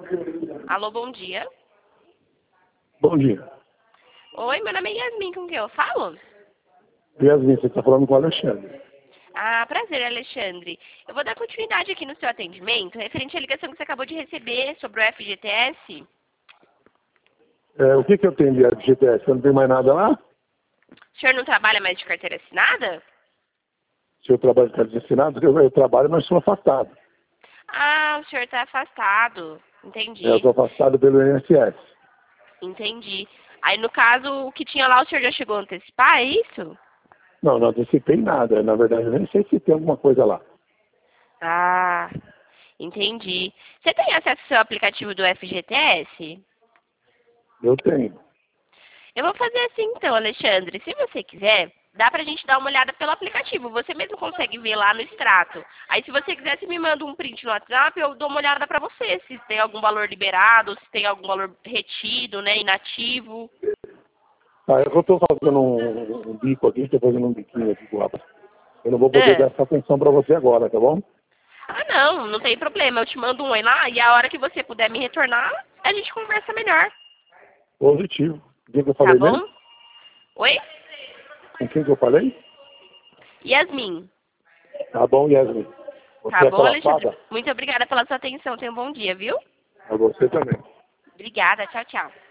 Alô, bom dia. Bom dia. Oi, meu nome é Yasmin, com quem eu falo? Yasmin, você está falando com o Alexandre. Ah, prazer, Alexandre. Eu vou dar continuidade aqui no seu atendimento, referente à ligação que você acabou de receber sobre o FGTS. O que eu tenho de GTS? Você não tem mais nada lá? O senhor não trabalha mais de carteira assinada? Se eu trabalho de carteira assinada, eu trabalho, mas sou afastado. Ah, o senhor está afastado. Eu Entendi, estou afastado pelo INSS. entendi. Aí, no caso, o que tinha lá, o senhor já chegou a antecipar, é isso? Não antecipei nada. Na verdade, eu nem sei se tem alguma coisa lá. Ah, entendi. Você tem acesso ao seu aplicativo do FGTS? Eu tenho. Eu vou fazer assim então, Alexandre. Se você quiser, dá pra gente dar uma olhada pelo aplicativo. Você mesmo consegue ver lá no extrato. Aí se você quiser, você me manda um print no WhatsApp, eu dou uma olhada pra você. Se tem algum valor liberado, se tem algum valor retido, né, inativo. Eu estou fazendo um bico aqui, estou fazendo um biquinho aqui com o rapaz. Eu não vou poder dar Ah, essa atenção para você agora, tá bom? não, não tem problema. Eu te mando um oi lá e a hora que você puder me retornar, a gente conversa melhor. Positivo. Com quem que eu Tá falei mesmo? bom? Oi? Com quem que eu falei? Yasmin. Tá bom, Yasmin. Você Tá é bom, aquela Alexandre? fada? Muito obrigada pela sua atenção. Tenha um bom dia, viu? A você também. Obrigada. Tchau, tchau.